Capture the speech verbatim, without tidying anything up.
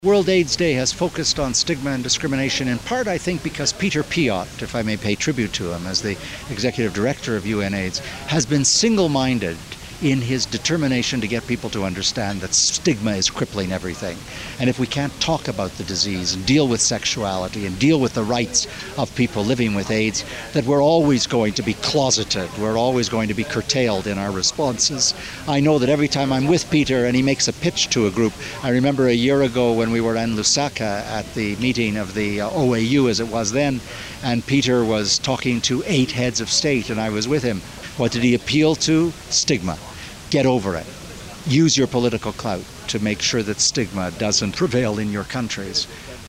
World AIDS Day has focused on stigma and discrimination, in part, I think, because Peter Piot, if I may pay tribute to him as the executive director of U N AIDS, has been single-minded in his determination to get people to understand that stigma is crippling everything. And if we can't talk about the disease and deal with sexuality and deal with the rights of people living with AIDS, that we're always going to be closeted, we're always going to be curtailed in our responses. I know that every time I'm with Peter and he makes a pitch to a group, I remember a year ago when we were in Lusaka at the meeting of the uh, O A U as it was then, and Peter was talking to eight heads of state and I was with him. What did he appeal to? Stigma. Get over it. Use your political clout to make sure that stigma doesn't prevail in your countries.